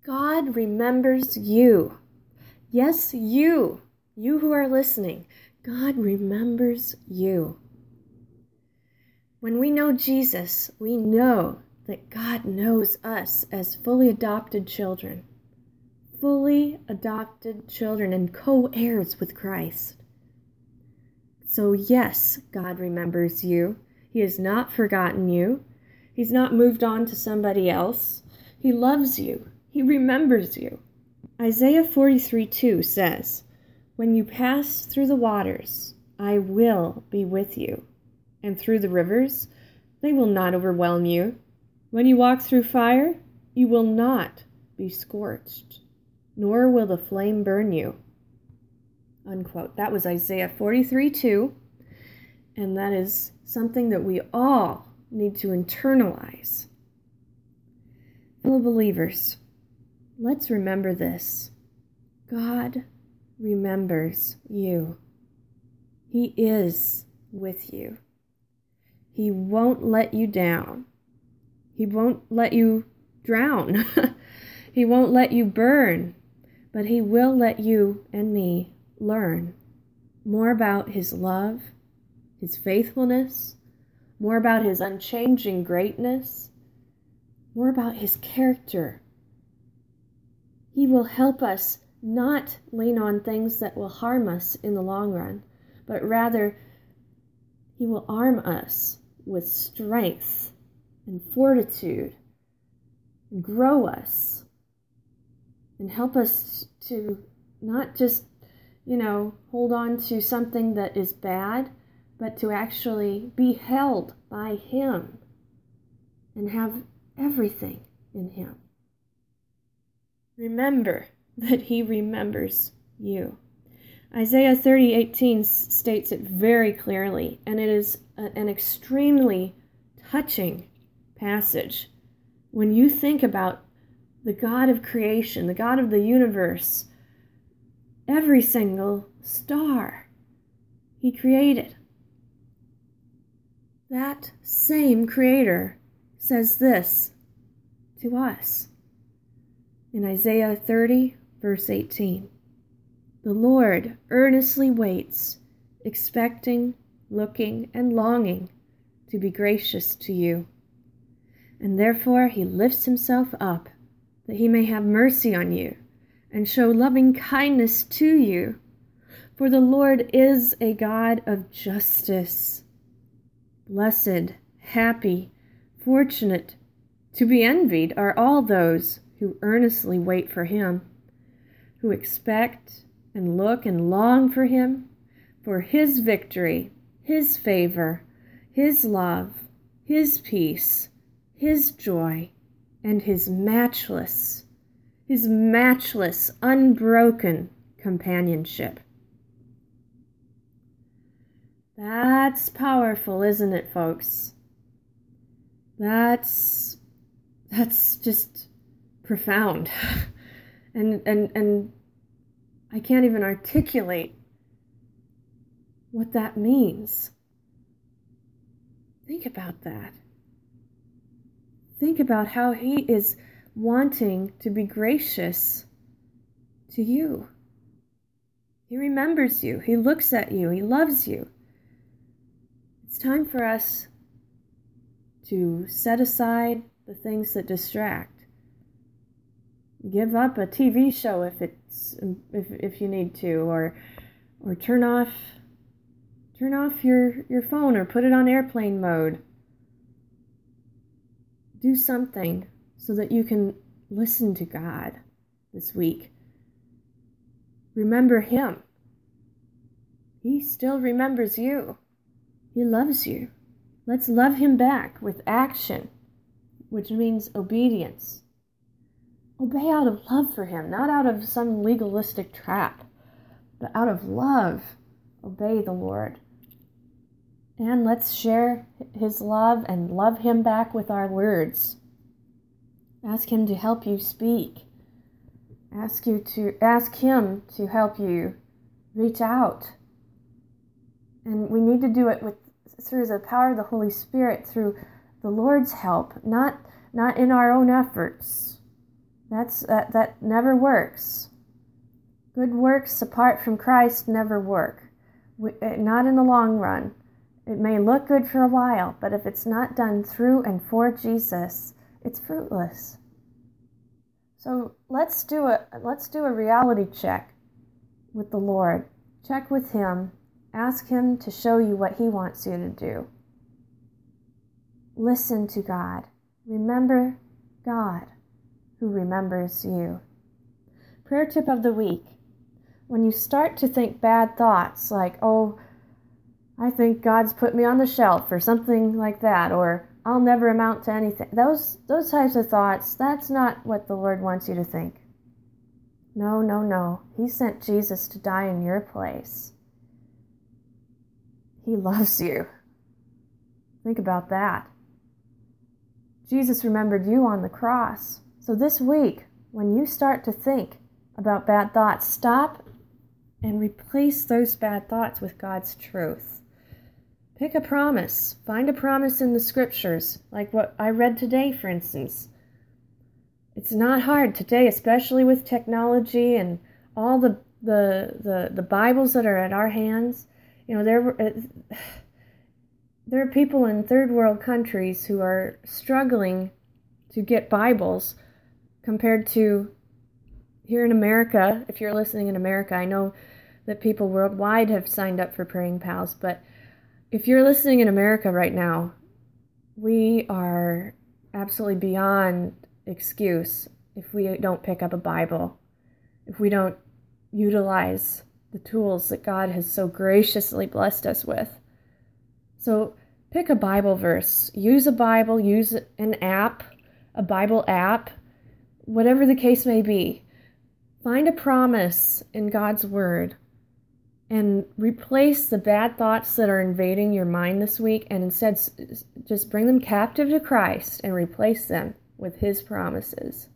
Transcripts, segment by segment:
God remembers you. Yes, you who are listening, God remembers you. When we know Jesus, we know that God knows us as fully adopted children and co-heirs with Christ. So yes, God remembers you. He has not forgotten you. He's not moved on to somebody else. He loves you. He remembers you. Isaiah 43:2 says, "When you pass through the waters, I will be with you. And through the rivers, they will not overwhelm you. When you walk through fire, you will not be scorched, nor will the flame burn you." Unquote. That was Isaiah 43:2, and that is something that we all need to internalize. Fellow believers, let's remember this. God remembers you. He is with you. He won't let you down. He won't let you drown. He won't let you burn. But He will let you and me learn more about His love, His faithfulness, more about His unchanging greatness, more about His character. He will help us not lean on things that will harm us in the long run, but rather He will arm us with strength and fortitude and grow us and help us to not just, hold on to something that is bad, but to actually be held by Him and have everything in Him. Remember that He remembers you. Isaiah 30:18 states it very clearly, and it is an extremely touching passage. When you think about the God of creation, the God of the universe, every single star He created, that same Creator says this to us in Isaiah 30, verse 18. "The Lord earnestly waits, expecting, looking, and longing to be gracious to you. And therefore He lifts Himself up, that He may have mercy on you, and show loving kindness to you. For the Lord is a God of justice. Blessed, happy, fortunate, to be envied are all those who earnestly wait for Him, who expect and look and long for Him, for His victory, His favor, His love, His peace, His joy, and His matchless, unbroken companionship." That's powerful, isn't it, folks? That's just profound. and I can't even articulate what that means. Think about that. Think about how He is wanting to be gracious to you. He remembers you. He looks at you. He loves you. It's time for us to set aside the things that distract. Give up a TV show if you need to, or turn off your phone or put it on airplane mode. Do something so that you can listen to God this week. Remember Him. He still remembers you. He loves you. Let's love Him back with action, which means obedience. Obey out of love for Him, not out of some legalistic trap, but out of love. Obey the Lord. And let's share His love and love Him back with our words. Ask Him to help you speak. Ask Him to help you reach out. And we need to do it through the power of the Holy Spirit, through the Lord's help, not in our own efforts, That never works. Good works apart from Christ never work. Not in the long run. It may look good for a while, but if it's not done through and for Jesus, it's fruitless. So let's do a reality check with the Lord. Check with Him. Ask Him to show you what He wants you to do. Listen to God. Remember God, who remembers you. Prayer tip of the week. When you start to think bad thoughts like, oh, I think God's put me on the shelf or something like that, or I'll never amount to anything. Those types of thoughts, that's not what the Lord wants you to think. No, no, no. He sent Jesus to die in your place. He loves you. Think about that. Jesus remembered you on the cross. So this week, when you start to think about bad thoughts, stop and replace those bad thoughts with God's truth. Pick a promise. Find a promise in the scriptures, like what I read today, for instance. It's not hard today, especially with technology and all the Bibles that are at our hands. You know, there are people in third world countries who are struggling to get Bibles compared to here in America. If you're listening in America, I know that people worldwide have signed up for Praying Pals, but if you're listening in America right now, we are absolutely beyond excuse if we don't pick up a Bible, if we don't utilize the tools that God has so graciously blessed us with. So pick a Bible verse, use a Bible, use an app, a Bible app, whatever the case may be. Find a promise in God's Word and replace the bad thoughts that are invading your mind this week, and instead just bring them captive to Christ and replace them with His promises.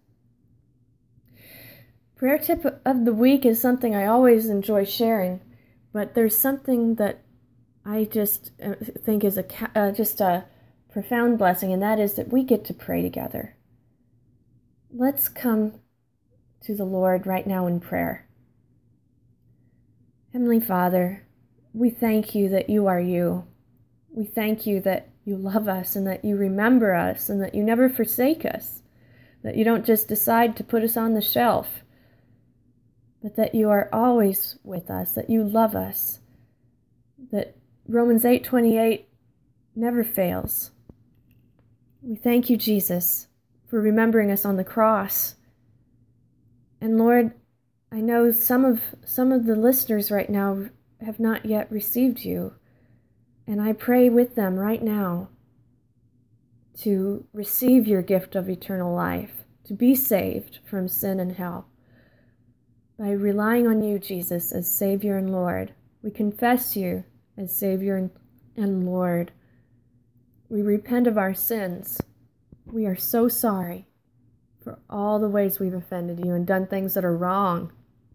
Prayer tip of the week is something I always enjoy sharing, but there's something that I just think is just a profound blessing, and that is that we get to pray together. Let's come to the Lord right now in prayer. Heavenly Father, we thank you that you are you. We thank you that you love us and that you remember us and that you never forsake us, that you don't just decide to put us on the shelf, but that you are always with us, that you love us, that Romans 8:28 never fails. We thank you, Jesus, for remembering us on the cross. And Lord, I know some of the listeners right now have not yet received you, and I pray with them right now to receive your gift of eternal life, to be saved from sin and hell. By relying on you, Jesus, as Savior and Lord, we confess you as Savior and Lord. We repent of our sins. We are so sorry for all the ways we've offended you and done things that are wrong.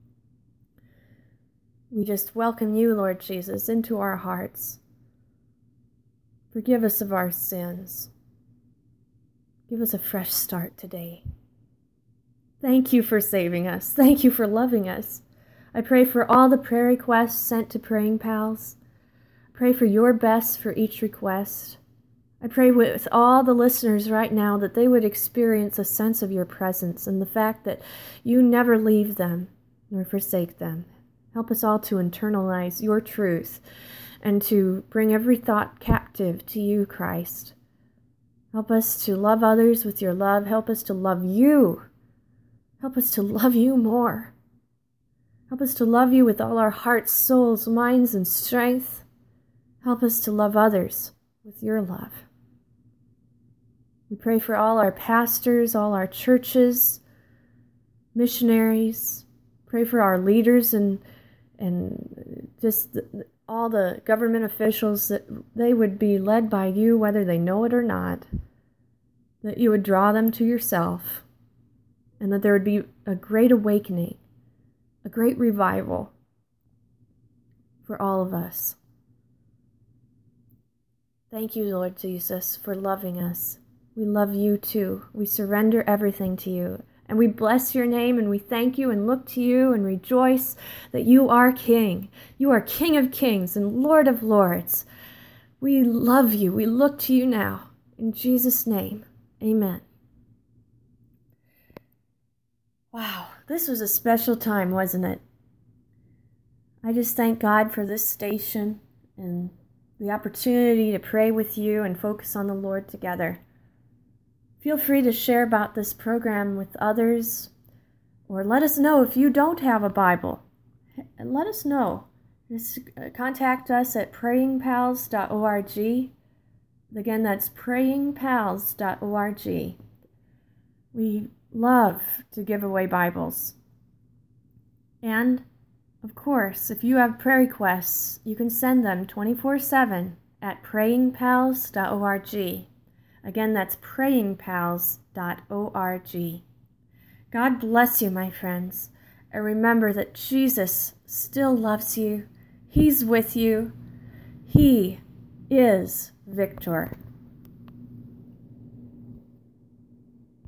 We just welcome you, Lord Jesus, into our hearts. Forgive us of our sins. Give us a fresh start today. Thank you for saving us. Thank you for loving us. I pray for all the prayer requests sent to Praying Pals. Pray for your best for each request. I pray with all the listeners right now that they would experience a sense of your presence and the fact that you never leave them nor forsake them. Help us all to internalize your truth and to bring every thought captive to you, Christ. Help us to love others with your love. Help us to love you. Help us to love you more. Help us to love you with all our hearts, souls, minds, and strength. Help us to love others with your love. We pray for all our pastors, all our churches, missionaries. Pray for our leaders and just all the government officials, that they would be led by you, whether they know it or not, that you would draw them to yourself, and that there would be a great awakening, a great revival for all of us. Thank you, Lord Jesus, for loving us. We love you too. We surrender everything to you. And we bless your name and we thank you and look to you and rejoice that you are King. You are King of kings and Lord of lords. We love you. We look to you now. In Jesus' name, amen. Wow, this was a special time, wasn't it? I just thank God for this station and the opportunity to pray with you and focus on the Lord together. Feel free to share about this program with others, or let us know if you don't have a Bible. Let us know. Just contact us at prayingpals.org. Again, that's prayingpals.org. We love to give away Bibles. And of course, if you have prayer requests, you can send them 24/7 at prayingpals.org. Again, that's prayingpals.org. God bless you, my friends. And remember that Jesus still loves you. He's with you. He is Victor.